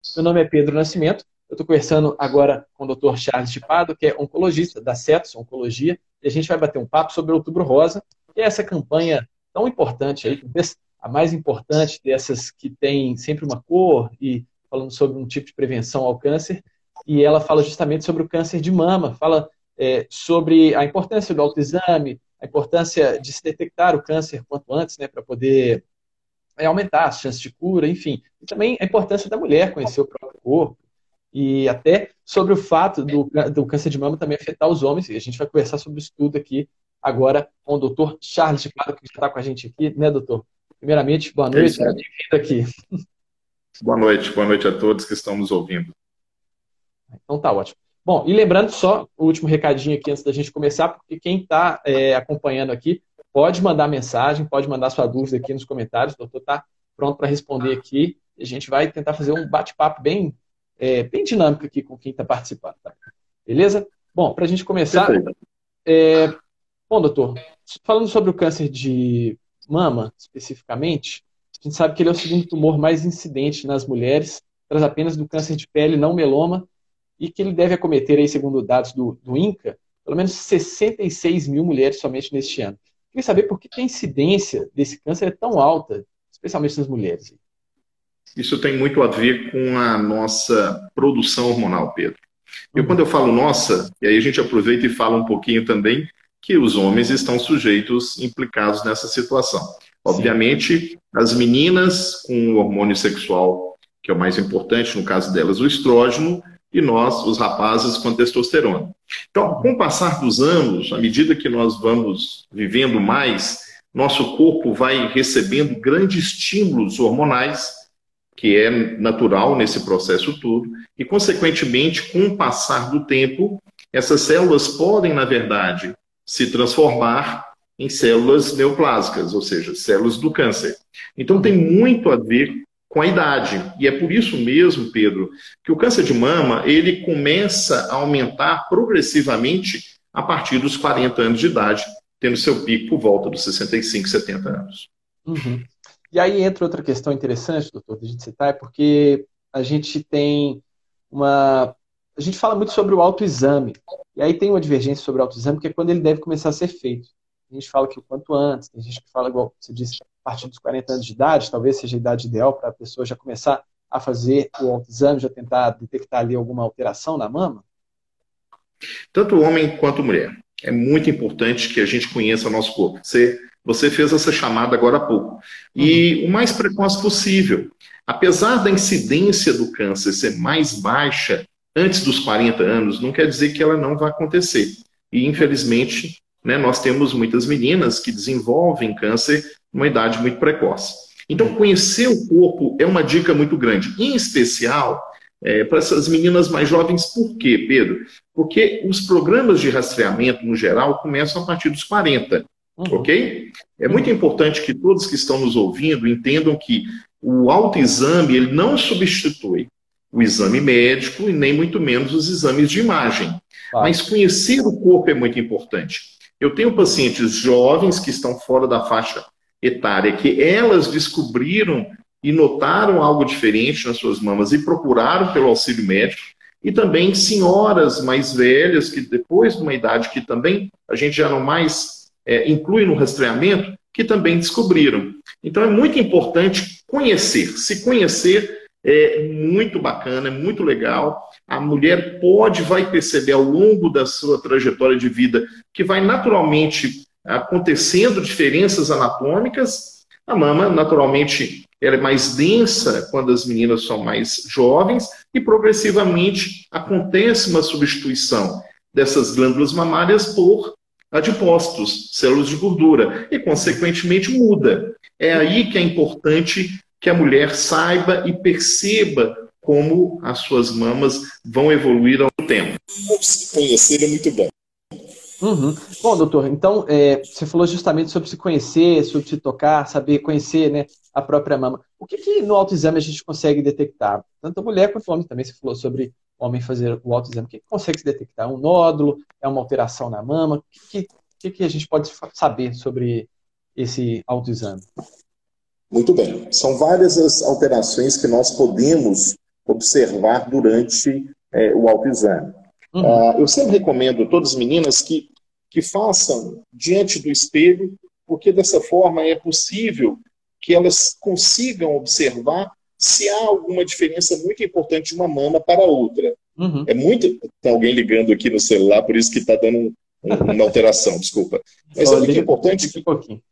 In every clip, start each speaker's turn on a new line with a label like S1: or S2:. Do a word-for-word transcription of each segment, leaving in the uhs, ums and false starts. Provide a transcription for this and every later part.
S1: Meu nome é Pedro Nascimento, eu estou conversando agora com o doutor Charles de Pádua, que é oncologista da Cetos Oncologia, e a gente vai bater um papo sobre o Outubro Rosa, que é essa campanha tão importante aí, talvez a mais importante dessas que tem sempre uma cor e falando sobre um tipo de prevenção ao câncer, e ela fala justamente sobre o câncer de mama, fala é, sobre a importância do autoexame, a importância de se detectar o câncer quanto antes, né, para poder é, aumentar as chances de cura, enfim. E também a importância da mulher conhecer o próprio corpo, e até sobre o fato do, do câncer de mama também afetar os homens, e a gente vai conversar sobre isso tudo aqui agora com o doutor Charles de Pádua, que está com a gente aqui, né, doutor? Primeiramente, boa noite,
S2: é
S1: bem-vindo aqui.
S2: Boa noite, boa noite a todos que estão nos ouvindo.
S1: Então tá ótimo. Bom, e lembrando só o último recadinho aqui antes da gente começar, porque quem está é, acompanhando aqui pode mandar mensagem, pode mandar sua dúvida aqui nos comentários, o doutor está pronto para responder aqui, e a gente vai tentar fazer um bate-papo bem, é, bem dinâmico aqui com quem está participando, tá? Beleza? Bom, para a gente começar, é, bom, doutor, falando sobre o câncer de mama, especificamente, a gente sabe que ele é o segundo tumor mais incidente nas mulheres, atrás apenas do câncer de pele, não meloma, e que ele deve acometer, aí, segundo dados do, do INCA, pelo menos sessenta e seis mil mulheres somente neste ano. Queria saber por que a incidência desse câncer é tão alta, especialmente nas mulheres.
S2: Isso tem muito a ver com a nossa produção hormonal, Pedro. Eu, quando eu falo nossa, e aí a gente aproveita e fala um pouquinho também que os homens estão sujeitos, implicados nessa situação. Obviamente, as meninas com o hormônio sexual, que é o mais importante, no caso delas, o estrógeno, e nós, os rapazes, com testosterona. Então, com o passar dos anos, à medida que nós vamos vivendo mais, nosso corpo vai recebendo grandes estímulos hormonais, que é natural nesse processo todo, e, consequentemente, com o passar do tempo, essas células podem, na verdade, se transformar em células neoplásicas, ou seja, células do câncer. Então, tem muito a ver com a idade. E é por isso mesmo, Pedro, que o câncer de mama, ele começa a aumentar progressivamente a partir dos quarenta anos de idade, tendo seu pico por volta dos sessenta e cinco, setenta anos.
S1: Uhum. E aí entra outra questão interessante, doutor, de a gente citar, é porque a gente tem uma... A gente fala muito sobre o autoexame. E aí tem uma divergência sobre o autoexame, que é quando ele deve começar a ser feito. A gente fala que o quanto antes, tem gente que fala, igual você disse, a partir dos quarenta anos de idade, talvez seja a idade ideal para a pessoa já começar a fazer o autoexame, já tentar detectar ali alguma alteração na mama?
S2: Tanto homem quanto mulher. É muito importante que a gente conheça o nosso corpo. Você, você fez essa chamada agora há pouco. E uhum. o mais precoce possível. Apesar da incidência do câncer ser mais baixa antes dos quarenta anos, não quer dizer que ela não vai acontecer. E, infelizmente, né, nós temos muitas meninas que desenvolvem câncer numa idade muito precoce. Então, conhecer o corpo é uma dica muito grande, em especial é, para essas meninas mais jovens. Por quê, Pedro? Porque os programas de rastreamento, no geral, começam a partir dos quarenta, uhum. ok? É muito importante que todos que estão nos ouvindo entendam que o autoexame ele não substitui o exame médico e nem muito menos os exames de imagem. Ah. Mas conhecer o corpo é muito importante. Eu tenho pacientes jovens que estão fora da faixa etária, que elas descobriram e notaram algo diferente nas suas mamas e procuraram pelo auxílio médico, e também senhoras mais velhas, que depois de uma idade que também a gente já não mais é, inclui no rastreamento, que também descobriram. Então é muito importante conhecer. Se conhecer é muito bacana, é muito legal. A mulher pode, vai perceber ao longo da sua trajetória de vida que vai naturalmente acontecendo diferenças anatômicas. A mama, naturalmente, ela é mais densa quando as meninas são mais jovens e progressivamente acontece uma substituição dessas glândulas mamárias por adipócitos, células de gordura, e, consequentemente, muda. É aí que é importante que a mulher saiba e perceba como as suas mamas vão evoluir ao tempo. Conhecer é muito bom.
S1: Uhum. Bom, doutor, então é, você falou justamente sobre se conhecer, sobre se tocar, saber conhecer, né, a própria mama. O que, que no autoexame a gente consegue detectar? Tanto a mulher quanto o homem também, você falou sobre o homem fazer o autoexame. O que, que consegue se detectar? Um nódulo? É uma alteração na mama? O que, que, que a gente pode saber sobre esse autoexame?
S3: Muito bem. São várias as alterações que nós podemos
S2: observar durante é, o autoexame. Uhum. Uh, eu sempre recomendo a todas as meninas que, que façam diante do espelho, porque dessa forma é possível que elas consigam observar se há alguma diferença muito importante de uma mama para a outra. Uhum. É muito... Tem alguém ligando aqui no celular, por isso que está dando um, um, uma alteração, desculpa. Mas oh, é muito importante que... Um pouquinho.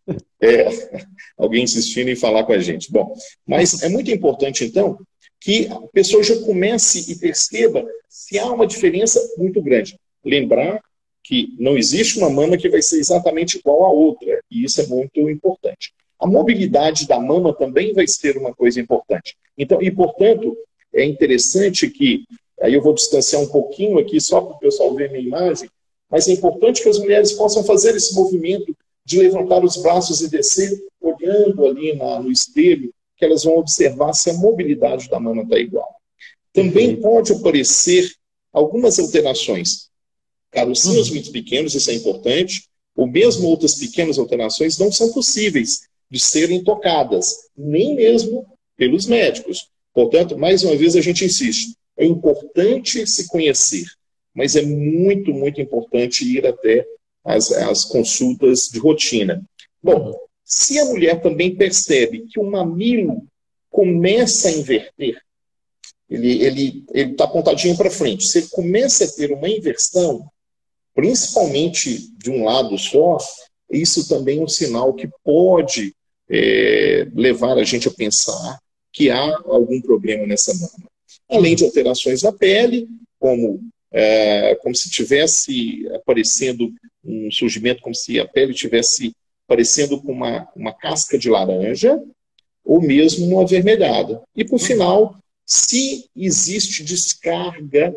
S2: É, alguém insistindo em falar com a gente. Bom, mas é muito importante, então, que a pessoa já comece e perceba se há uma diferença muito grande. Lembrar que não existe uma mama que vai ser exatamente igual à outra, e isso é muito importante. A mobilidade da mama também vai ser uma coisa importante. Então, e, portanto, é interessante que, aí eu vou distanciar um pouquinho aqui, só para o pessoal ver minha imagem, mas é importante que as mulheres possam fazer esse movimento de levantar os braços e descer, olhando ali na, no espelho, que elas vão observar se a mobilidade da mama está igual. Também uhum. pode aparecer algumas alterações. Carocinhos uhum. muito pequenos, isso é importante, ou mesmo outras pequenas alterações não são possíveis de serem tocadas, nem mesmo pelos médicos. Portanto, mais uma vez a gente insiste, é importante se conhecer, mas é muito, muito importante ir até as, as consultas de rotina. Bom, se a mulher também percebe que o mamilo começa a inverter, ele ele ele está apontadinho para frente, se ele começa a ter uma inversão, principalmente de um lado só, isso também é um sinal que pode é, levar a gente a pensar que há algum problema nessa mama. Além de alterações na pele, como, é, como se tivesse aparecendo um surgimento, como se a pele tivesse parecendo com uma, uma casca de laranja, ou mesmo uma avermelhada. E, por final, se existe descarga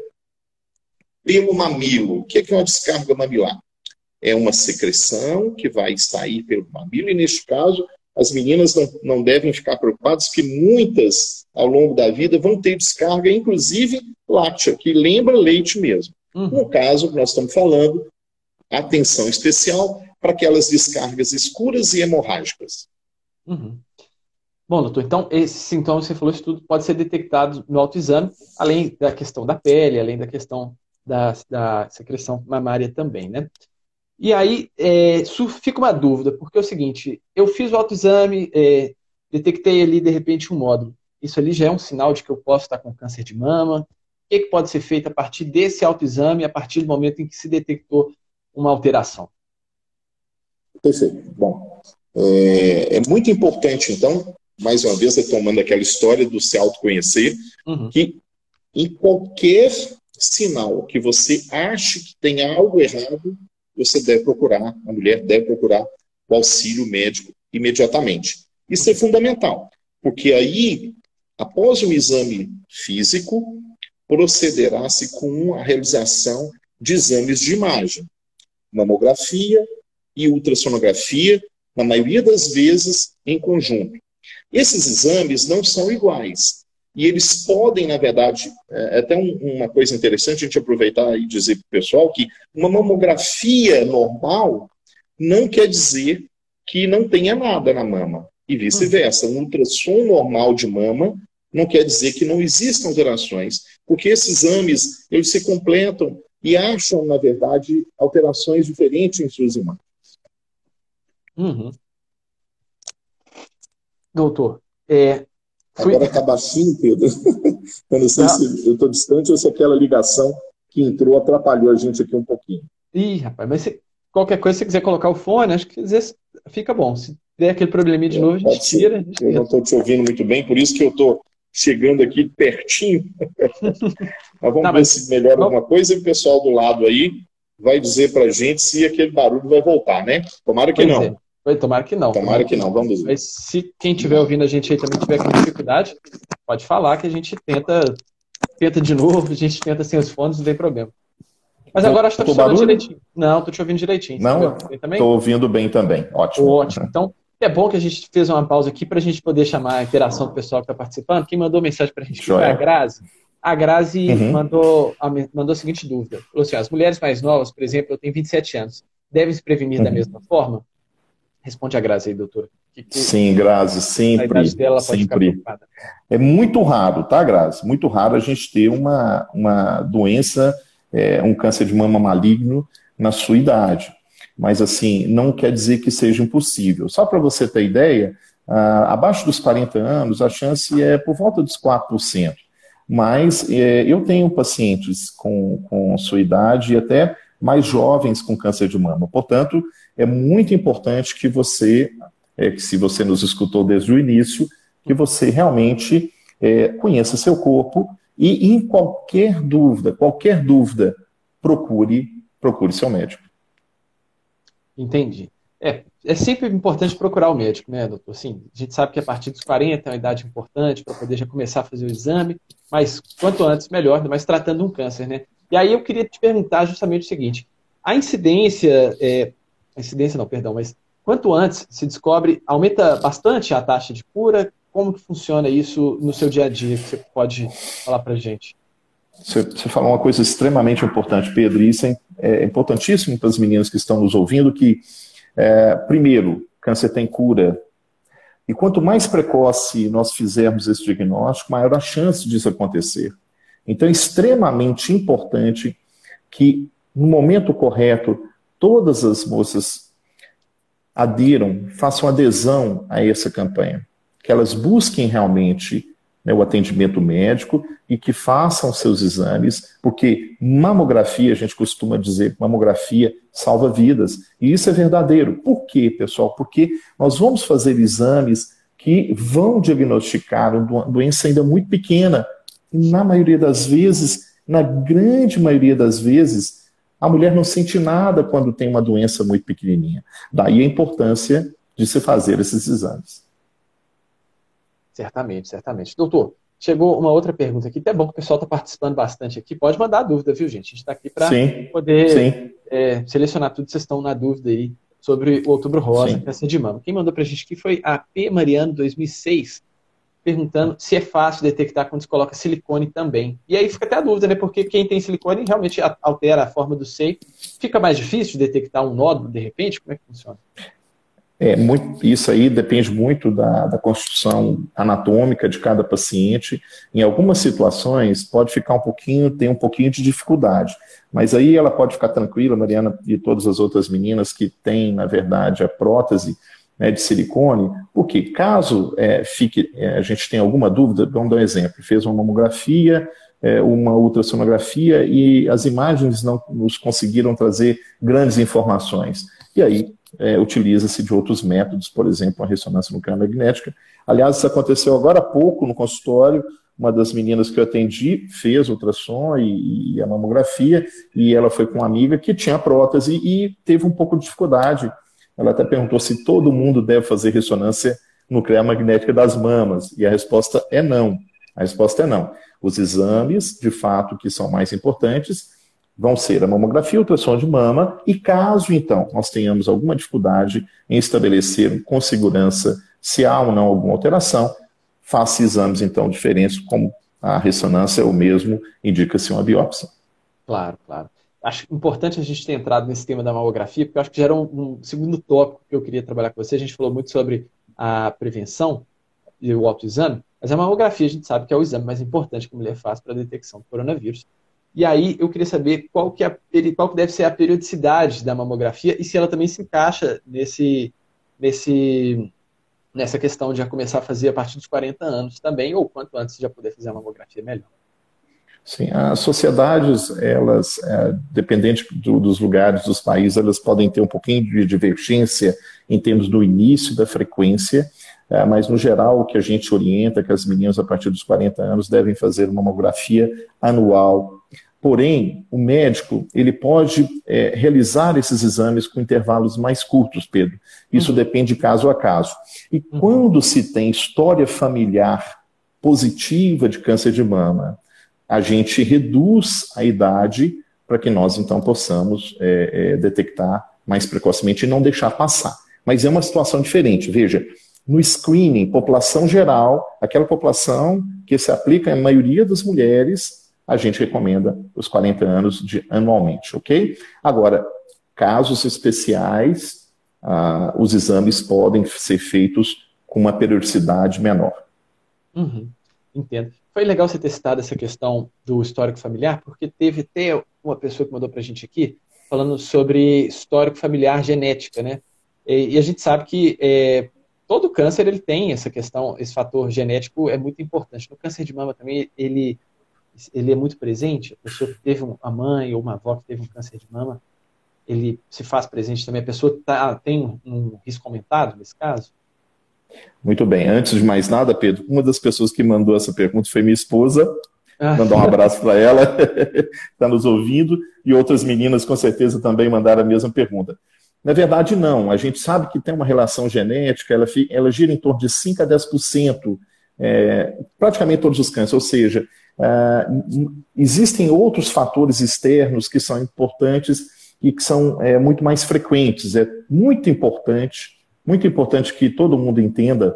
S2: pelo mamilo. O que é uma descarga mamilar? É uma secreção que vai sair pelo mamilo, e neste caso, as meninas não, não devem ficar preocupadas, que muitas, ao longo da vida, vão ter descarga, inclusive láctea, que lembra leite mesmo. Uhum. No caso que nós estamos falando, atenção especial para aquelas descargas escuras e hemorrágicas.
S1: Uhum. Bom, doutor, então, esses sintomas que você falou, isso tudo pode ser detectado no autoexame, além da questão da pele, além da questão da, da secreção mamária também, né? E aí, é, fica uma dúvida, porque é o seguinte, eu fiz o autoexame, é, detectei ali, de repente, um nódulo. Isso ali já é um sinal de que eu posso estar com câncer de mama? O que, que pode ser feito a partir desse autoexame, a partir do momento em que se detectou uma alteração?
S2: Perfeito. Bom, é, é muito importante, então, mais uma vez, retomando aquela história do se autoconhecer, uhum. que em qualquer sinal que você ache que tem algo errado, você deve procurar, a mulher deve procurar o auxílio médico imediatamente. Isso é fundamental, porque aí, após o exame físico, procederá-se com a realização de exames de imagem, mamografia e ultrassonografia, na maioria das vezes em conjunto. Esses exames não são iguais. E eles podem, na verdade, é até um, uma coisa interessante a gente aproveitar e dizer para o pessoal que uma mamografia normal não quer dizer que não tenha nada na mama. E vice-versa. Um ultrassom normal de mama não quer dizer que não existam alterações. Porque esses exames, eles se completam e acham, na verdade, alterações diferentes em suas imagens.
S1: Uhum. Doutor, é... Fui...
S2: Agora está baixinho, Pedro. Eu não sei ah. se eu estou distante ou se aquela ligação que entrou atrapalhou a gente aqui um pouquinho.
S1: Ih, rapaz, mas se, qualquer coisa, se você quiser colocar o fone, acho que às vezes fica bom. Se der aquele probleminha de é, novo, a gente tira. A gente
S2: eu tira. Não estou te ouvindo muito bem, por isso que eu estou chegando aqui pertinho. Mas vamos tá, ver mas... se melhora não. alguma coisa, e o pessoal do lado aí vai dizer para a gente se aquele barulho vai voltar, né? Tomara que pois não. É.
S1: Tomara que não.
S2: Tomara que não, vamos ver.
S1: Mas se quem estiver ouvindo a gente aí também tiver com dificuldade, pode falar que a gente tenta, tenta de novo, a gente tenta sem os fones, não tem problema. Mas agora acho que estou te ouvindo direitinho. Não, estou te ouvindo direitinho.
S2: Não, estou ouvindo bem também. Ótimo.
S1: Ótimo. Então, é bom que a gente fez uma pausa aqui para a gente poder chamar a interação do pessoal que está participando. Quem mandou mensagem para a gente foi a Grazi. A Grazi uhum. mandou, a, mandou a seguinte dúvida. Falou assim, as mulheres mais novas, por exemplo, eu tenho vinte e sete anos, devem se prevenir uhum. da mesma forma? Responde a Grazi aí, doutora. Que, que,
S2: Sim, Grazi, sempre.
S1: a idade dela ela pode
S2: sempre.
S1: ficar preocupada.
S2: É muito raro, tá, Grazi? Muito raro a gente ter uma, uma doença, é, um câncer de mama maligno na sua idade. Mas, assim, não quer dizer que seja impossível. Só para você ter ideia, ah, abaixo dos quarenta anos, a chance é por volta dos quatro por cento. Mas é, eu tenho pacientes com, com sua idade e até mais jovens com câncer de mama. Portanto, é muito importante que você, é, que se você nos escutou desde o início, que você realmente é, conheça seu corpo e, em qualquer dúvida, qualquer dúvida, procure, procure seu médico.
S1: Entendi. É, é sempre importante procurar o médico, né, doutor? Sim, a gente sabe que a partir dos quarenta é uma idade importante para poder já começar a fazer o exame, mas quanto antes melhor, mas tratando um câncer, né? E aí eu queria te perguntar justamente o seguinte, a incidência, é, a incidência não, perdão, mas quanto antes se descobre, aumenta bastante a taxa de cura? Como que funciona isso no seu dia a dia, que você pode falar para a gente?
S2: Você, você falou uma coisa extremamente importante, Pedro, e isso é, é importantíssimo para as meninas que estão nos ouvindo, que, é, primeiro, câncer tem cura, e quanto mais precoce nós fizermos esse diagnóstico, maior a chance disso acontecer. Então é extremamente importante que, no momento correto, todas as moças aderam, façam adesão a essa campanha, que elas busquem realmente, né, o atendimento médico e que façam seus exames, porque mamografia, a gente costuma dizer, mamografia salva vidas, e isso é verdadeiro. Por quê, pessoal? Porque nós vamos fazer exames que vão diagnosticar uma doença ainda muito pequena, e na maioria das vezes, na grande maioria das vezes, a mulher não sente nada quando tem uma doença muito pequenininha. Daí a importância de se fazer esses exames.
S1: Certamente, certamente. Doutor, chegou uma outra pergunta aqui, até bom que o pessoal está participando bastante aqui. Pode mandar dúvida, viu, gente? A gente está aqui para poder é, selecionar tudo que vocês estão na dúvida aí sobre o Outubro Rosa, câncer de mama. Quem mandou para a gente aqui foi a P. Mariano, dois mil e seis, perguntando se é fácil detectar quando se coloca silicone também. E aí fica até a dúvida, né? Porque quem tem silicone realmente altera a forma do seio. Fica mais difícil de detectar um nódulo de repente? Como é que funciona?
S2: É, muito, isso aí depende muito da, da construção anatômica de cada paciente. Em algumas situações pode ficar um pouquinho, tem um pouquinho de dificuldade, mas aí ela pode ficar tranquila, Mariana e todas as outras meninas que têm, na verdade, a prótese, né, de silicone, porque caso é, fique, é, a gente tenha alguma dúvida, vamos dar um exemplo, fez uma mamografia, é, uma ultrassonografia e as imagens não nos conseguiram trazer grandes informações. E aí, É, utiliza-se de outros métodos, por exemplo, a ressonância nuclear magnética. Aliás, isso aconteceu agora há pouco no consultório. Uma das meninas que eu atendi fez ultrassom e, e a mamografia, e ela foi com uma amiga que tinha prótese e teve um pouco de dificuldade. Ela até perguntou se todo mundo deve fazer ressonância nuclear magnética das mamas, e a resposta é não. A resposta é não. Os exames, de fato, que são mais importantes, vão ser a mamografia, o ultrassom de mama, e caso, então, nós tenhamos alguma dificuldade em estabelecer com segurança se há ou não alguma alteração, faça exames, então, diferentes, como a ressonância ou mesmo indica-se uma biópsia.
S1: Claro, claro. Acho importante a gente ter entrado nesse tema da mamografia, porque eu acho que já era um, um segundo tópico que eu queria trabalhar com você. A gente falou muito sobre a prevenção e o autoexame, mas a mamografia a gente sabe que é o exame mais importante que a mulher faz para a detecção do coronavírus. E aí eu queria saber qual que, é, qual que deve ser a periodicidade da mamografia e se ela também se encaixa nesse, nesse, nessa questão de já começar a fazer a partir dos quarenta anos também, ou quanto antes já poder fazer a mamografia melhor.
S2: Sim, as sociedades, elas, é, dependente do, dos lugares, dos países, elas podem ter um pouquinho de divergência em termos do início da frequência, é, mas no geral o que a gente orienta é que as meninas a partir dos quarenta anos devem fazer uma mamografia anual. Porém, o médico ele pode é, realizar esses exames com intervalos mais curtos, Pedro. Isso uhum. depende caso a caso. E uhum. quando se tem história familiar positiva de câncer de mama, a gente reduz a idade para que nós, então, possamos é, é, detectar mais precocemente e não deixar passar. Mas é uma situação diferente. Veja, no screening, população geral, aquela população que se aplica à maioria das mulheres, a gente recomenda os quarenta anos de, anualmente, ok? Agora, casos especiais, ah, os exames podem ser feitos com uma periodicidade menor.
S1: Uhum, entendo. Foi legal você ter citado essa questão do histórico familiar, porque teve até uma pessoa que mandou para a gente aqui falando sobre histórico familiar genética, né? E, e a gente sabe que é, todo câncer ele tem essa questão, esse fator genético é muito importante. No câncer de mama também ele, ele é muito presente. A pessoa que teve uma mãe ou uma avó que teve um câncer de mama, ele se faz presente também. A pessoa tá, tem um risco aumentado nesse caso?
S2: Muito bem. Antes de mais nada, Pedro, uma das pessoas que mandou essa pergunta foi minha esposa.
S1: Ah.
S2: Mandar um abraço para ela, está nos ouvindo, e outras meninas com certeza também mandaram a mesma pergunta. Na verdade, não. A gente sabe que tem uma relação genética, ela, ela gira em torno de cinco a dez por cento, é, praticamente todos os cânceres, ou seja, é, existem outros fatores externos que são importantes e que são é, muito mais frequentes. É muito importante, muito importante que todo mundo entenda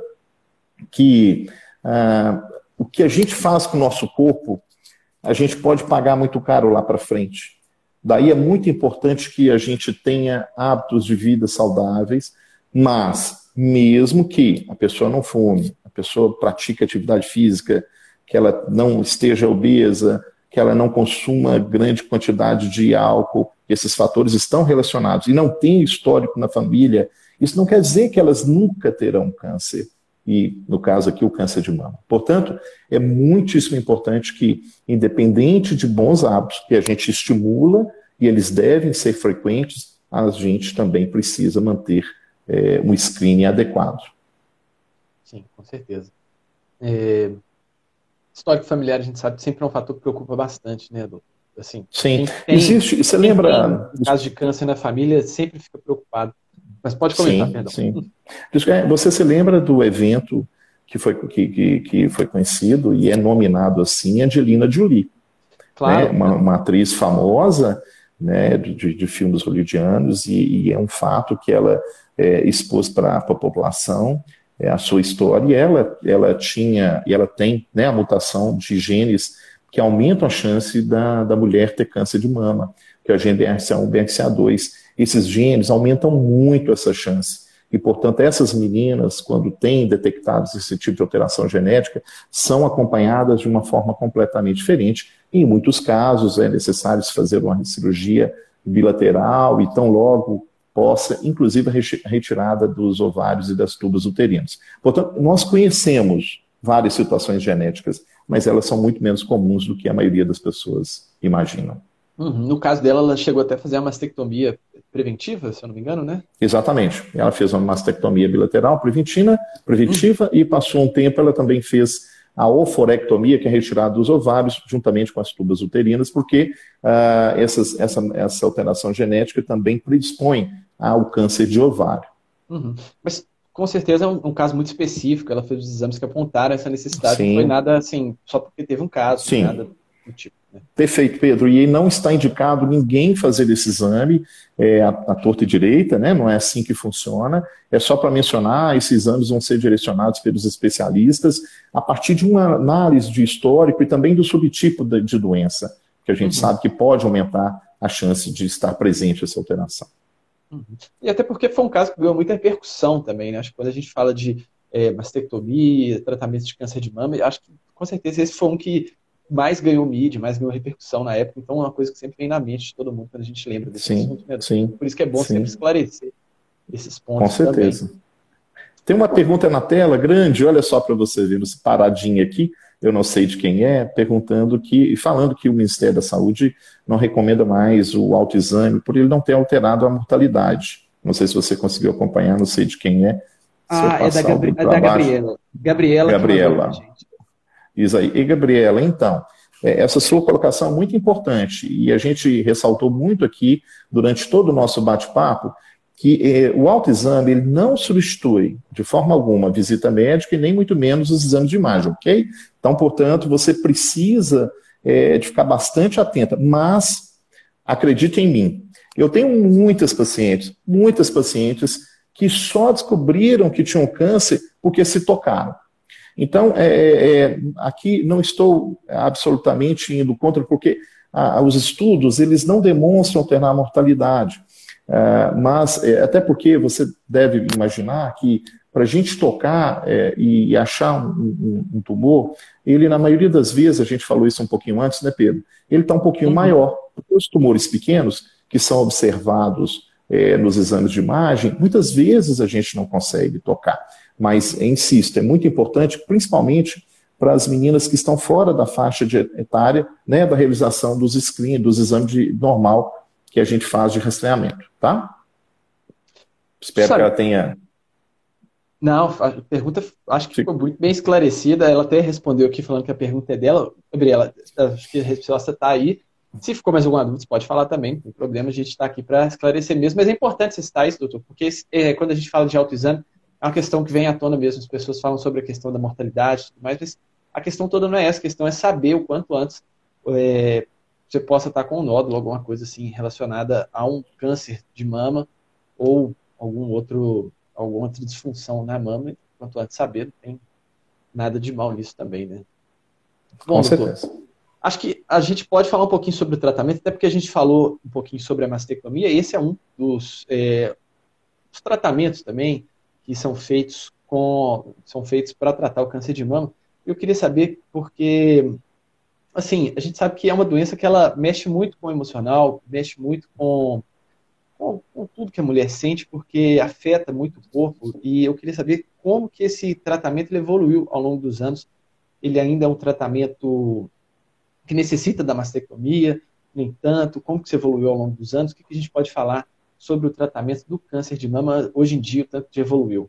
S2: que ah, o que a gente faz com o nosso corpo, a gente pode pagar muito caro lá para frente. Daí é muito importante que a gente tenha hábitos de vida saudáveis, mas mesmo que a pessoa não fume, a pessoa pratique atividade física, que ela não esteja obesa, que ela não consuma grande quantidade de álcool, esses fatores estão relacionados e não tem histórico na família, isso não quer dizer que elas nunca terão câncer. E, no caso aqui, o câncer de mama. Portanto, é muitíssimo importante que, independente de bons hábitos que a gente estimula, e eles devem ser frequentes, a gente também precisa manter é, um screening adequado.
S1: Sim, com certeza. É... Histórico familiar, a gente sabe que sempre é um fator que preocupa bastante, né, doutor? Assim,
S2: Sim,
S1: tem,
S2: existe, você lembra...
S1: Tem caso de câncer na família, sempre fica preocupado. Mas pode comentar,
S2: sim,
S1: perdão.
S2: Sim. Você se lembra do evento que foi, que, que, que foi conhecido e é nominado assim, Angelina Jolie.
S1: Claro.
S2: Né? Uma, uma atriz famosa, né, de, de filmes hollywoodianos, e, e é um fato que ela é, expôs para a população é, a sua história, e ela, ela tinha, e ela tem, né, a mutação de genes que aumentam a chance da, da mulher ter câncer de mama, que é o gene B R C A um, B R C A dois. Esses genes aumentam muito essa chance. E, portanto, essas meninas, quando têm detectados esse tipo de alteração genética, são acompanhadas de uma forma completamente diferente. E, em muitos casos, é necessário se fazer uma cirurgia bilateral e tão logo possa, inclusive, a retirada dos ovários e das tubas uterinas. Portanto, nós conhecemos várias situações genéticas, mas elas são muito menos comuns do que a maioria das pessoas imaginam.
S1: Uhum. No caso dela, ela chegou até a fazer a mastectomia preventiva, se eu não me engano, né?
S2: Exatamente. Ela fez uma mastectomia bilateral preventiva, preventiva uhum. e passou um tempo, ela também fez a oforectomia, que é a retirada dos ovários, juntamente com as tubas uterinas, porque uh, essas, essa, essa alteração genética também predispõe ao câncer de ovário.
S1: Uhum. Mas, com certeza, é um, um caso muito específico. Ela fez os exames que apontaram essa necessidade.
S2: Sim.
S1: Não foi nada assim, só porque teve um caso,
S2: Sim.
S1: nada do tipo.
S2: Perfeito, Pedro. E não está indicado ninguém fazer esse exame é, à, à torta e direita, né? Não é assim que funciona. É só para mencionar, esses exames vão ser direcionados pelos especialistas a partir de uma análise de histórico e também do subtipo de, de doença, que a gente uhum. sabe que pode aumentar a chance de estar presente essa alteração.
S1: Uhum. E até porque foi um caso que ganhou muita repercussão também, né? Acho que quando a gente fala de é, mastectomia, tratamento de câncer de mama, acho que com certeza esse foi um que mais ganhou mídia, mais ganhou repercussão na época, então é uma coisa que sempre vem na mente de todo mundo quando a gente lembra desse
S2: sim,
S1: assunto. Né?
S2: Sim,
S1: Por isso que é bom
S2: sim.
S1: sempre esclarecer esses pontos.
S2: Com certeza. Também. Tem uma pergunta na tela grande, olha só para você ver, paradinha aqui, eu não sei de quem é, perguntando que, falando que o Ministério da Saúde não recomenda mais o autoexame por ele não ter alterado a mortalidade. Não sei se você conseguiu acompanhar, não sei de quem é.
S1: Ah, é da, Gabri é da Gabriela. Gabriela.
S2: Gabriela. Isso aí. E, Gabriela, então, essa sua colocação é muito importante e a gente ressaltou muito aqui durante todo o nosso bate-papo que eh, o autoexame ele não substitui de forma alguma a visita médica e nem muito menos os exames de imagem, ok? Então, portanto, você precisa eh, de ficar bastante atenta, mas acredite em mim, eu tenho muitas pacientes, muitas pacientes que só descobriram que tinham câncer porque se tocaram. Então, é, é, aqui não estou absolutamente indo contra, porque ah, os estudos eles não demonstram alternar a mortalidade. Uh, mas, é, até porque você deve imaginar que para a gente tocar é, e achar um, um, um tumor, ele, na maioria das vezes, a gente falou isso um pouquinho antes, né, Pedro? Ele está um pouquinho uhum. maior. Porque os tumores pequenos, que são observados é, nos exames de imagem, muitas vezes a gente não consegue tocar. Mas, insisto, é muito importante, principalmente para as meninas que estão fora da faixa de etária, né, da realização dos screen, dos exames de, normal que a gente faz de rastreamento, tá? Espero Sabe. que ela tenha...
S1: Não, a pergunta acho que ficou muito bem esclarecida. Ela até respondeu aqui falando que a pergunta é dela. Gabriela, acho que a resposta está aí. Se ficou mais alguma dúvida, você pode falar também, não tem problema, a gente está aqui para esclarecer mesmo. Mas é importante você citar isso, doutor, porque é, quando a gente fala de autoexame, é uma questão que vem à tona mesmo. As pessoas falam sobre a questão da mortalidade e tudo mais, mas a questão toda não é essa. A questão é saber o quanto antes é, você possa estar com um nódulo, alguma coisa assim relacionada a um câncer de mama ou algum outro... alguma outra disfunção na mama, quanto antes saber, não tem nada de mal nisso também, né? Bom,
S2: Com
S1: doutor,
S2: certeza.
S1: Acho que a gente pode falar um pouquinho sobre o tratamento, até porque a gente falou um pouquinho sobre a mastectomia, e esse é um dos, é, dos tratamentos também que são feitos com, são feitos para tratar o câncer de mama. Eu queria saber, porque, assim, a gente sabe que é uma doença que ela mexe muito com o emocional, mexe muito com Com, com tudo que a mulher sente, porque afeta muito o corpo, e eu queria saber como que esse tratamento ele evoluiu ao longo dos anos. Ele ainda é um tratamento que necessita da mastectomia, nem tanto, como que isso evoluiu ao longo dos anos, o que, que a gente pode falar sobre o tratamento do câncer de mama hoje em dia, o tanto que evoluiu?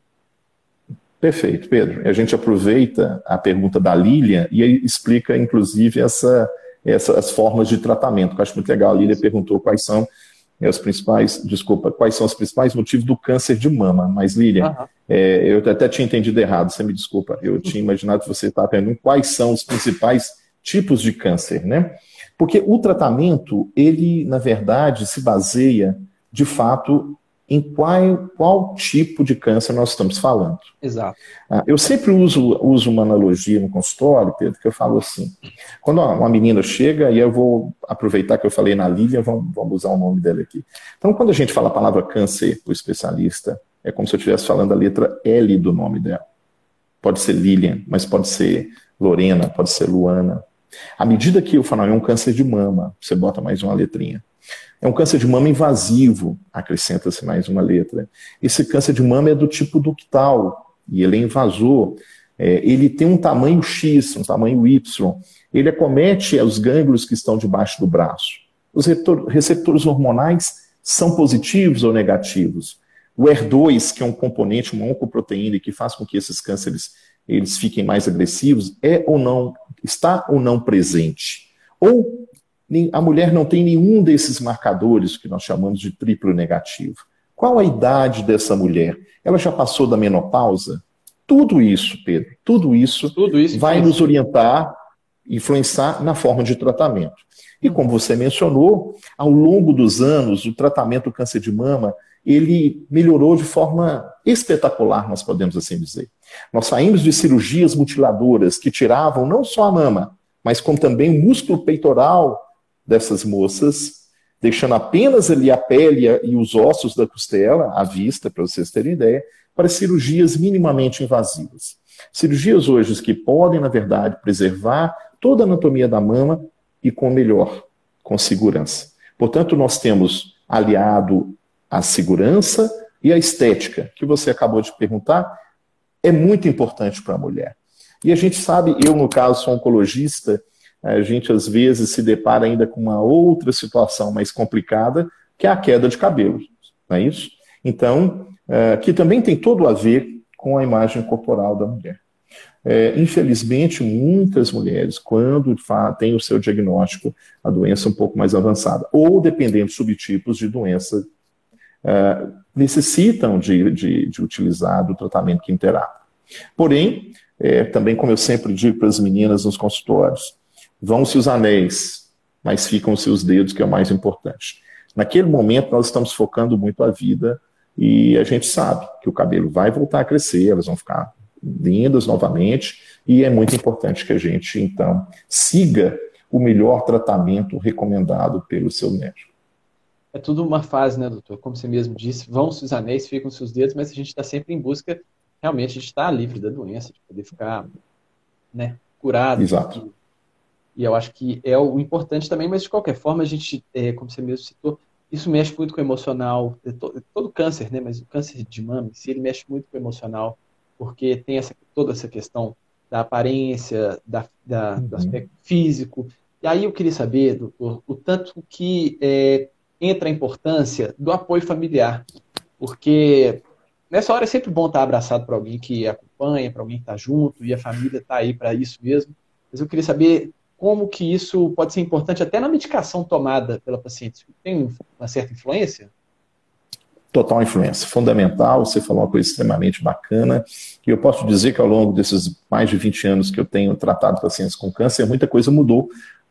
S2: Perfeito, Pedro. A gente aproveita a pergunta da Lília e explica, inclusive, essa, essa, as formas de tratamento, que eu acho muito legal. A Lília perguntou quais são os principais, desculpa, quais são os principais motivos do câncer de mama. Mas, Lília, uhum. é, eu até tinha entendido errado, você me desculpa. Eu tinha imaginado que você estava perguntando quais são os principais tipos de câncer, né? Porque o tratamento, ele, na verdade, se baseia, de fato, em qual, qual tipo de câncer nós estamos falando.
S1: Exato.
S2: Eu sempre uso, uso uma analogia no consultório, Pedro, que eu falo assim, quando uma menina chega, e eu vou aproveitar que eu falei na Lívia, vamos, vamos usar o nome dela aqui. Então, quando a gente fala a palavra câncer, o especialista, é como se eu estivesse falando a letra L do nome dela. Pode ser Lilian, mas pode ser Lorena, pode ser Luana. À medida que eu falo, é um câncer de mama, você bota mais uma letrinha. É um câncer de mama invasivo, acrescenta-se mais uma letra. Esse câncer de mama é do tipo ductal, e ele é invasor. É, ele tem um tamanho X, um tamanho Y. Ele acomete os gânglios que estão debaixo do braço. Os receptores hormonais são positivos ou negativos? O E R dois, que é um componente, uma oncoproteína, que faz com que esses cânceres eles fiquem mais agressivos, é ou não, está ou não presente? Ou a mulher não tem nenhum desses marcadores que nós chamamos de triplo negativo. Qual a idade dessa mulher? Ela já passou da menopausa? Tudo isso, Pedro, tudo isso, tudo isso vai nos orientar, influenciar na forma de tratamento. E como você mencionou, ao longo dos anos, o tratamento do câncer de mama, ele melhorou de forma espetacular, nós podemos assim dizer. Nós saímos de cirurgias mutiladoras que tiravam não só a mama, mas como também o músculo peitoral dessas moças, deixando apenas ali a pele e os ossos da costela à vista, para vocês terem ideia, para cirurgias minimamente invasivas. Cirurgias hoje que podem, na verdade, preservar toda a anatomia da mama e com melhor, com segurança. Portanto, nós temos aliado a segurança e a estética, que você acabou de perguntar, é muito importante para a mulher. E a gente sabe, eu no caso sou oncologista, a gente às vezes se depara ainda com uma outra situação mais complicada, que é a queda de cabelo, não é isso? Então, é, que também tem todo a ver com a imagem corporal da mulher. É, infelizmente, muitas mulheres, quando têm o seu diagnóstico, a doença um pouco mais avançada, ou dependendo de subtipos de doença, é, necessitam de, de, de utilizar o tratamento quimioterápico. Porém, é, também como eu sempre digo para as meninas nos consultórios, vão-se os anéis, mas ficam-se os dedos, que é o mais importante. Naquele momento, nós estamos focando muito a vida e a gente sabe que o cabelo vai voltar a crescer, elas vão ficar lindas novamente e é muito importante que a gente, então, siga o melhor tratamento recomendado pelo seu médico.
S1: é tudo uma fase, né, doutor? Como você mesmo disse, vão-se os anéis, ficam-se os dedos, mas a gente está sempre em busca, realmente, a gente está livre da doença, de poder ficar, né, curado.
S2: Exato.
S1: E, e eu acho que é o importante também, mas de qualquer forma, a gente, é, como você mesmo citou, isso mexe muito com o emocional, todo, todo câncer, né, mas o câncer de mama, se ele mexe muito com o emocional, porque tem essa, toda essa questão da aparência, da, da, do
S2: Uhum.
S1: aspecto físico. E aí eu queria saber, doutor, o tanto que é, entra a importância do apoio familiar, porque nessa hora é sempre bom estar abraçado por alguém que acompanha, para alguém que está junto, e a família está aí para isso mesmo. Mas eu queria saber como que isso pode ser importante até na medicação tomada pela paciente. Tem uma certa influência?
S2: Total influência, fundamental. Você falou uma coisa extremamente bacana, e eu posso dizer que ao longo desses mais de vinte anos que eu tenho tratado pacientes com câncer, muita coisa mudou,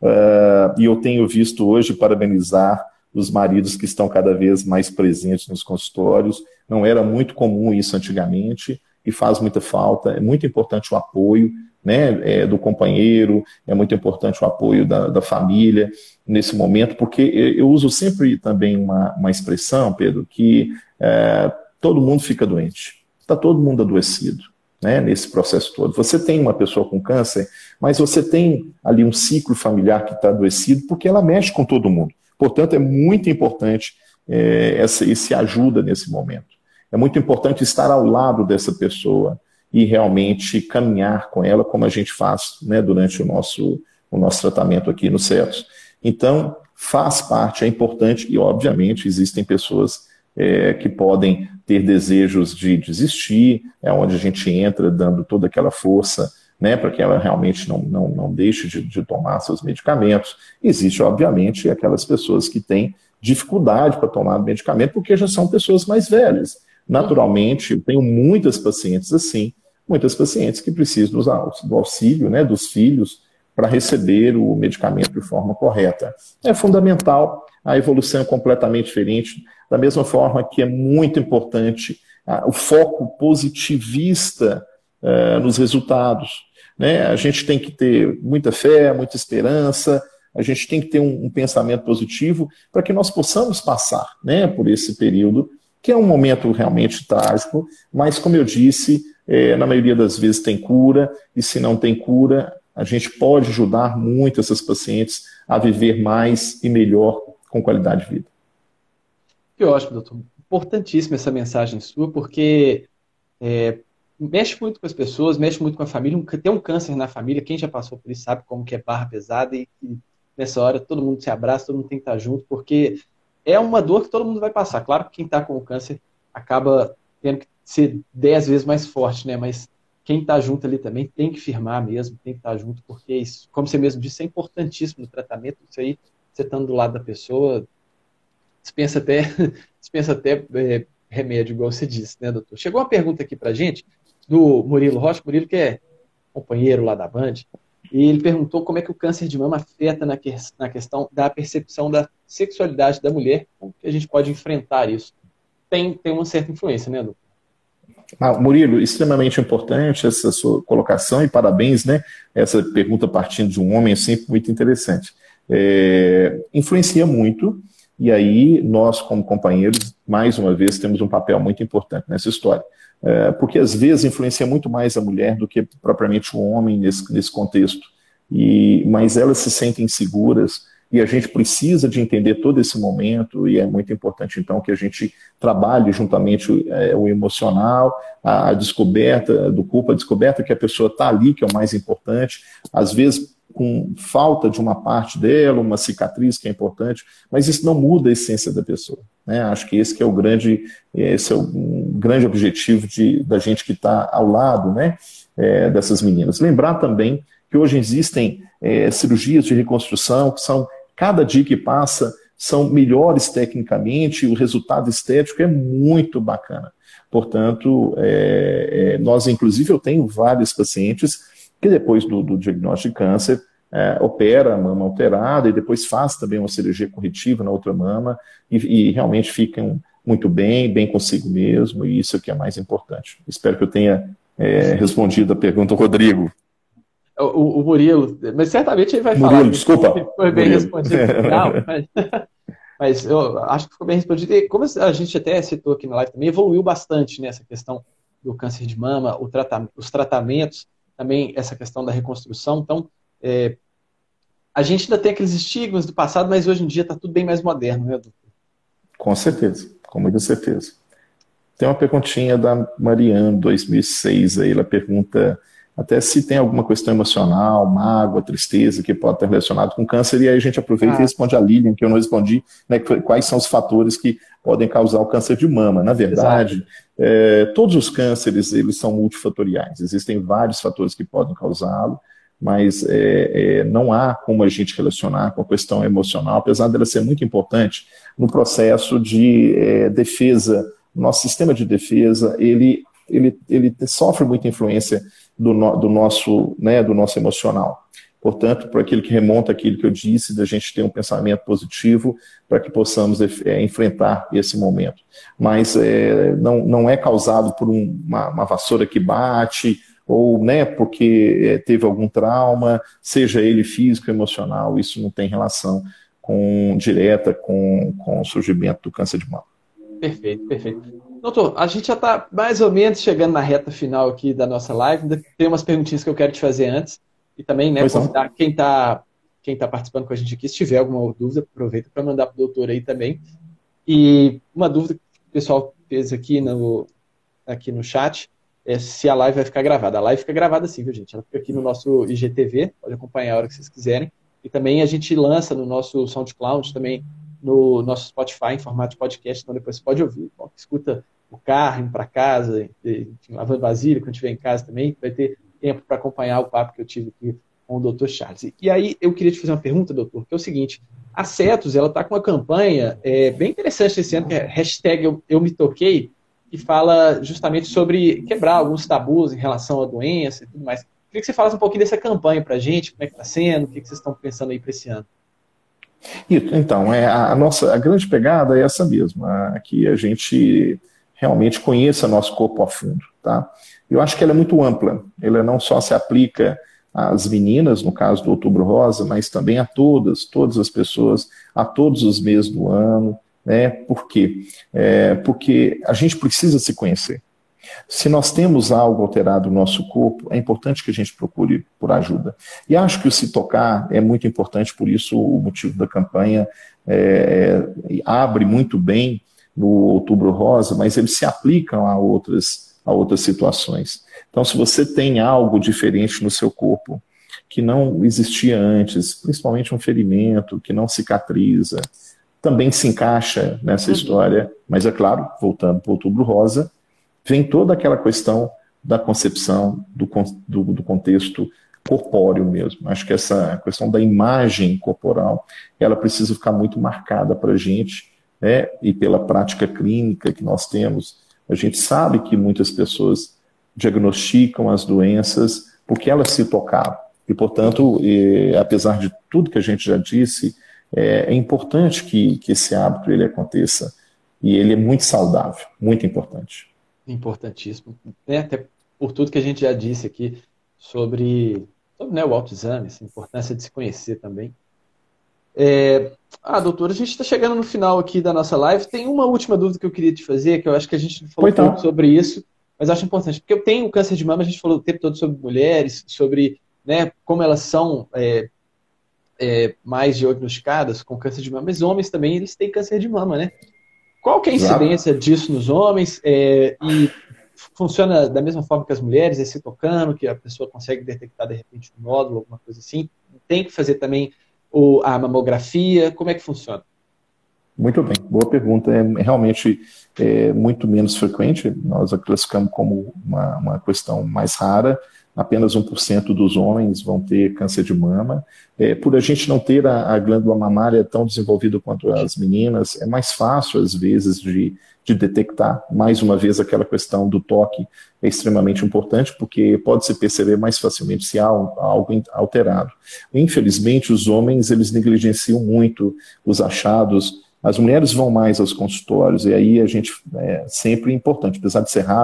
S2: uh, e eu tenho visto hoje parabenizar os maridos que estão cada vez mais presentes nos consultórios. Não era muito comum isso antigamente, e faz muita falta. É muito importante o apoio, né, é, do companheiro, é muito importante o apoio da, da família nesse momento, porque eu, eu uso sempre também uma, uma expressão, Pedro, que é, todo mundo fica doente, está todo mundo adoecido, né, nesse processo todo. Você tem uma pessoa com câncer, mas você tem ali um ciclo familiar que está adoecido, porque ela mexe com todo mundo. Portanto, é muito importante é, essa, esse ajuda nesse momento. É muito importante estar ao lado dessa pessoa e realmente caminhar com ela, como a gente faz, né, durante o nosso, o nosso tratamento aqui no CETOS. Então, faz parte, é importante, e obviamente existem pessoas é, que podem ter desejos de desistir, é onde a gente entra dando toda aquela força, né, para que ela realmente não, não, não deixe de, de tomar seus medicamentos. Existe, obviamente, aquelas pessoas que têm dificuldade para tomar medicamento, porque já são pessoas mais velhas. Naturalmente, eu tenho muitas pacientes assim, muitas pacientes que precisam do auxílio, né, dos filhos para receber o medicamento de forma correta. É fundamental, a evolução é completamente diferente, da mesma forma que é muito importante ah, o foco positivista ah, nos resultados. Né? A gente tem que ter muita fé, muita esperança, a gente tem que ter um, um pensamento positivo para que nós possamos passar, né, por esse período, que é um momento realmente trágico, mas, como eu disse, é, na maioria das vezes tem cura, e se não tem cura, a gente pode ajudar muito essas pacientes a viver mais e melhor com qualidade de vida.
S1: Que ótimo, doutor. Importantíssima essa mensagem sua, porque é, mexe muito com as pessoas, mexe muito com a família. Tem um câncer na família, quem já passou por isso sabe como que é barra pesada, e, e nessa hora todo mundo se abraça, todo mundo tem que estar junto, porque é uma dor que todo mundo vai passar. Claro que quem está com o câncer acaba tendo que ser dez vezes mais forte, né? Mas quem está junto ali também tem que firmar mesmo, tem que estar junto, porque isso, como você mesmo disse, é importantíssimo no tratamento. Isso aí, você estando do lado da pessoa, dispensa até, dispensa até é, remédio, igual você disse, né, doutor? Chegou uma pergunta aqui pra gente, do Murilo Rocha, Murilo que é companheiro lá da Band, e ele perguntou como é que o câncer de mama afeta na, que, na questão da percepção da sexualidade da mulher, como que a gente pode enfrentar isso. Tem, tem uma certa influência, né, doutor?
S2: Ah, Murilo, extremamente importante essa sua colocação, e parabéns, né? Essa pergunta partindo de um homem é sempre muito interessante. É, influencia muito, e aí nós, como companheiros, mais uma vez, temos um papel muito importante nessa história. É, porque às vezes influencia muito mais a mulher do que propriamente o homem nesse, nesse contexto. E, mas elas se sentem seguras, e a gente precisa de entender todo esse momento, e é muito importante, então, que a gente trabalhe juntamente é, o emocional, a, a descoberta do corpo, a descoberta que a pessoa está ali, que é o mais importante, às vezes com falta de uma parte dela, uma cicatriz que é importante, mas isso não muda a essência da pessoa. Né? Acho que esse que é o grande, esse é o um grande objetivo de, da gente que está ao lado, né, é, dessas meninas. Lembrar também que hoje existem é, cirurgias de reconstrução que são, cada dia que passa, são melhores tecnicamente, e o resultado estético é muito bacana. Portanto, é, é, nós, inclusive, eu tenho vários pacientes que depois do, do diagnóstico de câncer, é, opera a mama alterada e depois faz também uma cirurgia corretiva na outra mama, e, e realmente ficam muito bem, bem consigo mesmo, e isso é que é mais importante. Espero que eu tenha é, respondido a pergunta do Rodrigo.
S1: O, o Murilo, mas certamente ele vai
S2: Murilo,
S1: falar.
S2: Desculpa.
S1: Foi bem
S2: Murilo.
S1: respondido no final, mas, Mas eu acho que ficou bem respondido. E como a gente até citou aqui na live também, evoluiu bastante nessa questão do câncer de mama, o tratamento, os tratamentos, também essa questão da reconstrução. Então, é, a gente ainda tem aqueles estigmas do passado, mas hoje em dia está tudo bem mais moderno, né, doutor?
S2: Com certeza, com muita certeza. Tem uma perguntinha da Mariana, dois mil e seis, aí ela pergunta até se tem alguma questão emocional, mágoa, tristeza, que pode estar relacionado com câncer, e aí a gente aproveita ah. e responde a Lilian, que eu não respondi, né, quais são os fatores que podem causar o câncer de mama. Na verdade, é, todos os cânceres, eles são multifatoriais, existem vários fatores que podem causá-lo, mas é, é, não há como a gente relacionar com a questão emocional, apesar dela ser muito importante no processo de é, defesa. Nosso sistema de defesa, ele, ele, ele sofre muita influência do, no, do, nosso, né, do nosso emocional. Portanto, por aquilo que remonta aquilo que eu disse, da gente ter um pensamento positivo para que possamos é, enfrentar esse momento. Mas é, não, não é causado por um, uma, uma vassoura que bate, ou né, porque é, teve algum trauma, seja ele físico, emocional, isso não tem relação com, direta com, com o surgimento do câncer de mama.
S1: Perfeito, perfeito. Doutor, a gente já está mais ou menos chegando na reta final aqui da nossa live. Ainda tem umas perguntinhas que eu quero te fazer antes. E também, né, convidar quem está quem tá participando com a gente aqui, se tiver alguma dúvida, aproveita para mandar para o doutor aí também. E uma dúvida que o pessoal fez aqui no, aqui no chat é se a live vai ficar gravada. A live fica gravada sim, viu, gente? Ela fica aqui no nosso I G T V, pode acompanhar a hora que vocês quiserem. E também a gente lança no nosso SoundCloud, também no nosso Spotify, em formato de podcast, então depois você pode ouvir. Bom, escuta o carro, indo para casa, lavando vasilha, quando estiver em casa também, vai ter tempo para acompanhar o papo que eu tive aqui com o doutor Charles. E aí eu queria te fazer uma pergunta, doutor, que é o seguinte: a Cetos, ela está com uma campanha é, bem interessante esse ano, que é hashtag eu, eu me toquei, que fala justamente sobre quebrar alguns tabus em relação à doença e tudo mais. Queria que você falasse um pouquinho dessa campanha para a gente, como é que está sendo, o que, que vocês estão pensando aí para esse ano.
S2: Então, é, a, nossa, a grande pegada é essa mesmo, a, que a gente realmente conheça nosso corpo a fundo, tá? Eu acho que ela é muito ampla, ela não só se aplica às meninas, no caso do Outubro Rosa, mas também a todas, todas as pessoas, a todos os meses do ano, né? Por quê? É, porque a gente precisa se conhecer. Se nós temos algo alterado no nosso corpo, é importante que a gente procure por ajuda. E acho que o se tocar é muito importante, por isso o motivo da campanha é, abre muito bem no Outubro Rosa, mas eles se aplicam a outras, a outras situações. Então, se você tem algo diferente no seu corpo, que não existia antes, principalmente um ferimento, que não cicatriza, também se encaixa nessa uhum. história, mas é claro, voltando para o Outubro Rosa, vem toda aquela questão da concepção, do, do, do contexto corpóreo mesmo. Acho que essa questão da imagem corporal, ela precisa ficar muito marcada para a gente, né? E pela prática clínica que nós temos, a gente sabe que muitas pessoas diagnosticam as doenças porque elas se tocaram. E, portanto, e, apesar de tudo que a gente já disse, é, é importante que, que esse hábito ele aconteça. E ele é muito saudável, muito importante.
S1: Importantíssimo, né? Até por tudo que a gente já disse aqui sobre, sobre né, o autoexame, a importância de se conhecer também. É... Ah, doutor, a gente está chegando no final aqui da nossa live. Tem uma última dúvida que eu queria te fazer, que eu acho que a gente não falou
S2: então.
S1: pouco sobre isso, mas acho importante, porque eu tenho câncer de mama, a gente falou o tempo todo sobre mulheres, sobre né, como elas são é, é, mais diagnosticadas com câncer de mama, mas homens também eles têm câncer de mama, né? Qual que é a incidência Exato. disso nos homens? É, e funciona da mesma forma que as mulheres, é se tocando, que a pessoa consegue detectar de repente um nódulo, alguma coisa assim? Tem que fazer também o, a mamografia? Como é que funciona?
S2: Muito bem, boa pergunta. É realmente é, muito menos frequente, nós a classificamos como uma, uma questão mais rara. Apenas um por cento dos homens vão ter câncer de mama. É, por a gente não ter a, a glândula mamária tão desenvolvida quanto as meninas, é mais fácil, às vezes, de, de detectar. Mais uma vez, aquela questão do toque é extremamente importante, porque pode-se perceber mais facilmente se há algo alterado. Infelizmente, os homens eles negligenciam muito os achados. As mulheres vão mais aos consultórios, e aí a gente, é sempre importante, apesar de ser raro,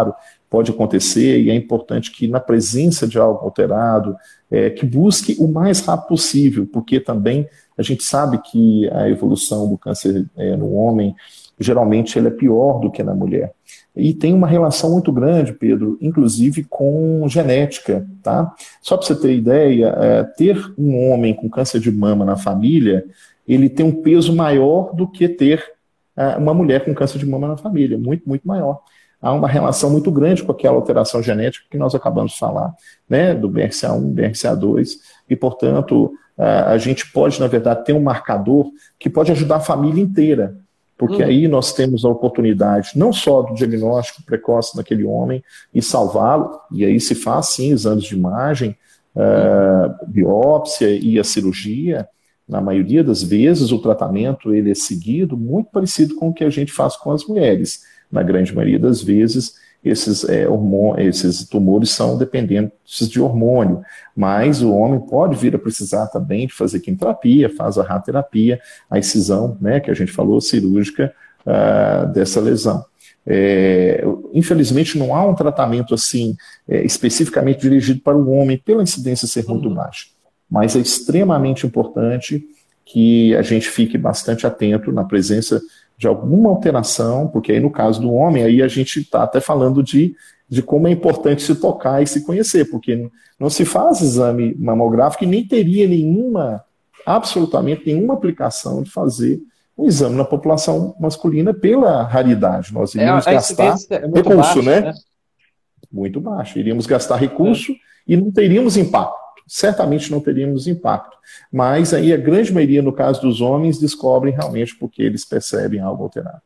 S2: pode acontecer, e é importante que na presença de algo alterado, é, que busque o mais rápido possível, porque também a gente sabe que a evolução do câncer é, no homem, geralmente ela é pior do que na mulher. E tem uma relação muito grande, Pedro, inclusive com genética, tá? Só para você ter ideia, é, ter um homem com câncer de mama na família, ele tem um peso maior do que ter é, uma mulher com câncer de mama na família, muito, muito maior. Há uma relação muito grande com aquela alteração genética que nós acabamos de falar, né, do B R C A um, B R C A dois, e, portanto, a gente pode, na verdade, ter um marcador que pode ajudar a família inteira, porque hum. aí nós temos a oportunidade não só do diagnóstico precoce daquele homem e salvá-lo, e aí se faz, sim, exames de imagem, uh, biópsia e a cirurgia. Na maioria das vezes, o tratamento ele é seguido muito parecido com o que a gente faz com as mulheres. Na grande maioria das vezes, esses, é, esses tumores são dependentes de hormônio, mas o homem pode vir a precisar também de fazer quimioterapia, faz a radioterapia, a excisão, né, que a gente falou, cirúrgica, uh, dessa lesão. É, infelizmente, não há um tratamento assim, é, especificamente dirigido para o homem, pela incidência ser muito uhum. baixa, mas é extremamente importante que a gente fique bastante atento na presença de alguma alteração, porque aí no caso do homem, aí a gente está até falando de, de como é importante se tocar e se conhecer, porque não se faz exame mamográfico e nem teria nenhuma, absolutamente nenhuma aplicação de fazer um exame na população masculina pela raridade. Nós iríamos é, gastar é recurso, baixo, né? né? Muito baixo. Iríamos gastar recurso é. e não teríamos impacto. Certamente não teríamos impacto. Mas aí a grande maioria, no caso dos homens, descobrem realmente porque eles percebem algo alterado.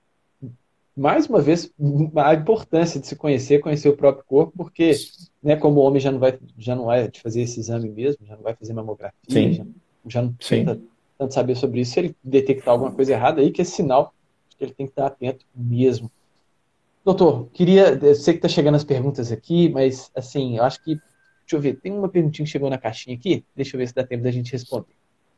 S1: Mais uma vez, a importância de se conhecer, conhecer o próprio corpo, porque, né, como o homem já não vai, já não vai fazer esse exame mesmo, já não vai fazer mamografia, já, já não precisa tanto saber sobre isso, se ele detectar alguma coisa errada aí, que é sinal que ele tem que estar atento mesmo. Doutor, queria, eu sei que está chegando as perguntas aqui, mas, assim, eu acho que deixa eu ver, tem uma perguntinha que chegou na caixinha aqui. Deixa eu ver se dá tempo da gente responder.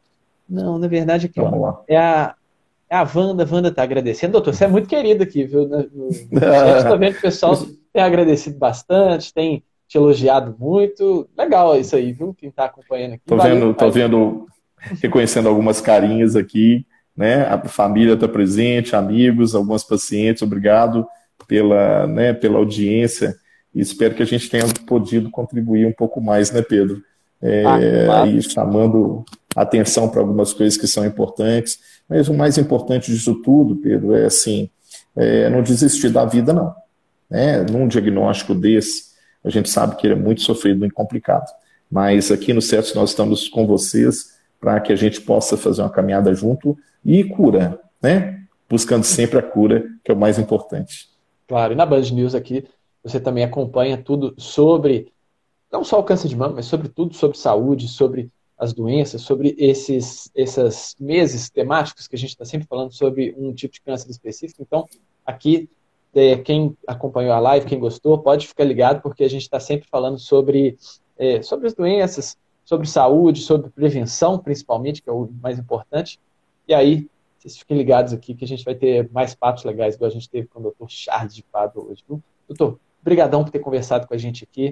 S1: Não, na verdade aqui, ó, é a, é a Wanda. A Wanda tá agradecendo. Doutor, você é muito querido aqui, viu? No, no chat, tô vendo que o pessoal tem agradecido bastante, tem te elogiado muito. Legal isso aí, viu? Quem tá acompanhando aqui.
S2: Tô Valeu, vendo, tô vendo, reconhecendo algumas carinhas aqui, né? A família tá presente, amigos, alguns pacientes. Obrigado pela, né, pela audiência. E espero que a gente tenha podido contribuir um pouco mais, né, Pedro? É, ah, claro. E chamando atenção para algumas coisas que são importantes. Mas o mais importante disso tudo, Pedro, é assim, é não desistir da vida, não. Né? Num diagnóstico desse, a gente sabe que ele é muito sofrido, muito complicado. Mas aqui no CETOS nós estamos com vocês para que a gente possa fazer uma caminhada junto e cura, né? Buscando sempre a cura, que é o mais importante.
S1: Claro, e na Band News aqui, você também acompanha tudo sobre, não só o câncer de mama, mas sobre tudo sobre saúde, sobre as doenças, sobre esses, esses meses temáticos que a gente está sempre falando sobre um tipo de câncer específico. Então, aqui, é, quem acompanhou a live, quem gostou, pode ficar ligado, porque a gente está sempre falando sobre, é, sobre as doenças, sobre saúde, sobre prevenção, principalmente, que é o mais importante. E aí, vocês fiquem ligados aqui, que a gente vai ter mais papos legais, igual a gente teve com o doutor Charles de Pádua hoje, viu? Doutor, obrigadão por ter conversado com a gente aqui.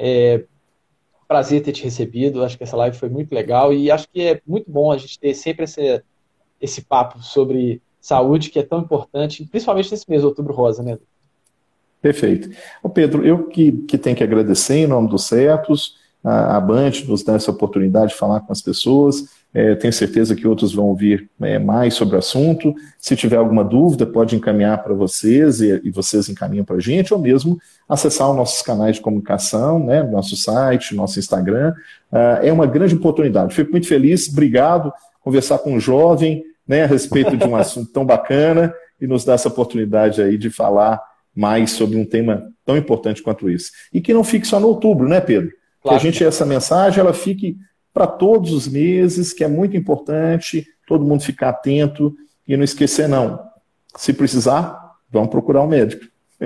S1: É prazer ter te recebido. Acho que essa live foi muito legal e acho que é muito bom a gente ter sempre esse, esse papo sobre saúde, que é tão importante, principalmente nesse mês de Outubro Rosa, né?
S2: Perfeito. Ô Pedro, eu que, que tenho que agradecer em nome do CETOS, a, a Band nos dá essa oportunidade de falar com as pessoas. É, tenho certeza que outros vão ouvir é, mais sobre o assunto. Se tiver alguma dúvida, pode encaminhar para vocês e, e vocês encaminham para a gente, ou mesmo acessar os nossos canais de comunicação, né, nosso site, nosso Instagram. Uh, é uma grande oportunidade. Fico muito feliz, obrigado, conversar com um jovem, né, a respeito de um assunto tão bacana e nos dar essa oportunidade aí de falar mais sobre um tema tão importante quanto esse. E que não fique só no outubro, né, Pedro? Claro. Que a gente, essa mensagem, ela fique para todos os meses, que é muito importante, todo mundo ficar atento e não esquecer, não. Se precisar, vamos procurar um médico.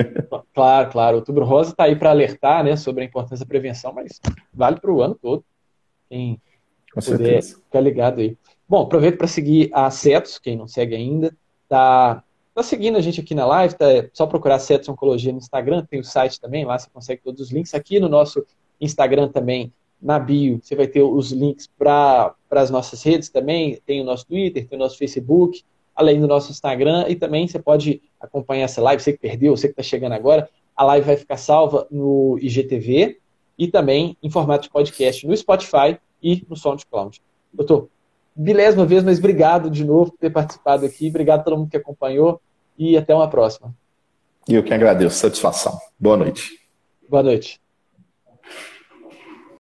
S1: Claro, claro. Outubro Rosa está aí para alertar, né, sobre a importância da prevenção, mas vale para o ano todo. Quem
S2: Com
S1: puder
S2: certeza.
S1: ficar ligado aí. Bom, aproveito para seguir a CETOS, quem não segue ainda. Tá tá seguindo a gente aqui na live, tá, é só procurar Setos Oncologia no Instagram, tem o site também, lá você consegue todos os links. Aqui no nosso Instagram também, na bio, você vai ter os links para as nossas redes também, tem o nosso Twitter, tem o nosso Facebook, além do nosso Instagram, e também você pode acompanhar essa live, você que perdeu, você que está chegando agora, a live vai ficar salva no I G T V e também em formato de podcast no Spotify e no SoundCloud. Doutor, milésima vez, mas obrigado de novo por ter participado aqui, obrigado a todo mundo que acompanhou e até uma próxima.
S2: Eu que agradeço, satisfação. Boa noite.
S1: Boa noite.